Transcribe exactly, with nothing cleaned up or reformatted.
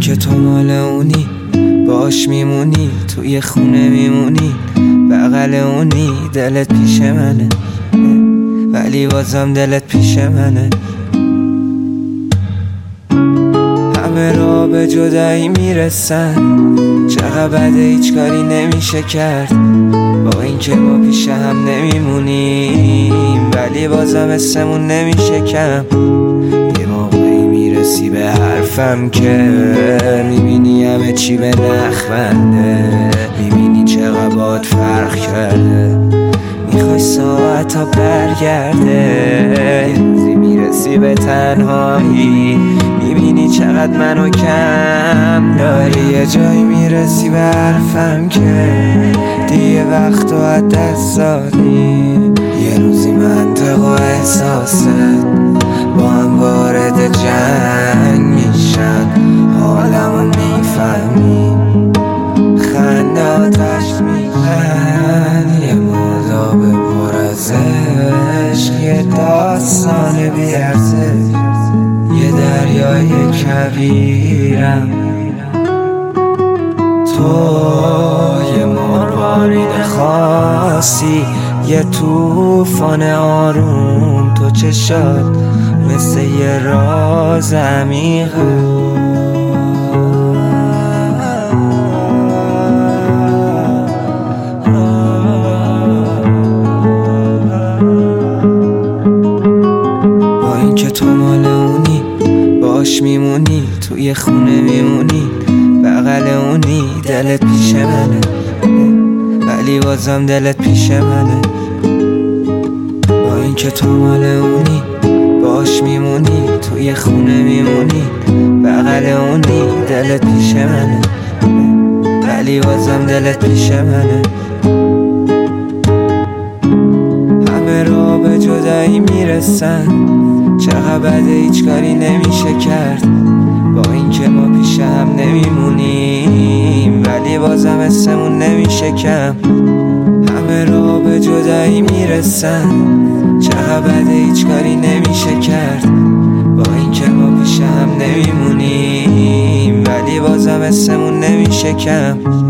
که تو مال اونی باش میمونی، توی خونه میمونی، بغل اونی، دلت پیش منه ولی بازم دلت پیش منه. همه را به جدایی میرسن، چقدر بده هیچ کاری نمیشه کرد. با اینکه ما پیش هم نمیمونیم ولی بازم اسمون نمیشه کم. یه موقعی میرسی به حرفم که میبینی همه چی به نخونده، میبینی چقدر باد فرق کرده، میخوای ساعت ها برگرده. یه روزی میرسی به تنهایی، میبینی چقدر منو کم داری. یه جایی میرسی به حرفم که دیگه وقت و از دست دادی. یه روزی منطق و احساست با هم وارد جنگ میشن، حالمو میفهمی، خنده آتش میزن. یه مرداب پر از عشق، یه داستان بی‌ارزش، یه دریای کبیرم. تو یه مروارید خاصی، یه طوفان آروم، تو چشات مثل یه راز عمیقه. با اینکه تو مال اونی باش میمونی، توی خونه میمونی، بغل اونی، دلت پیش منه ولی بازم دلت پیش منه. با اینکه تو مال اونی باش میمونی، توی خونه میمونی، بغل اونی، دلت پیش منه ولی بازم دلت پیش منه. همه را به جدایی میرسن، چقدر بده هیچ کاری نمیشه کرد. با اینکه ما پیش هم نمیمونیم ولی بازم اسمون نمیشه کم. همه را به جدایی میرسن، چقدر بده هیچ کاری نمیشه کرد. با اینکه ما پیش هم نمیمونیم ولی بازم اسمون نمیشه کم.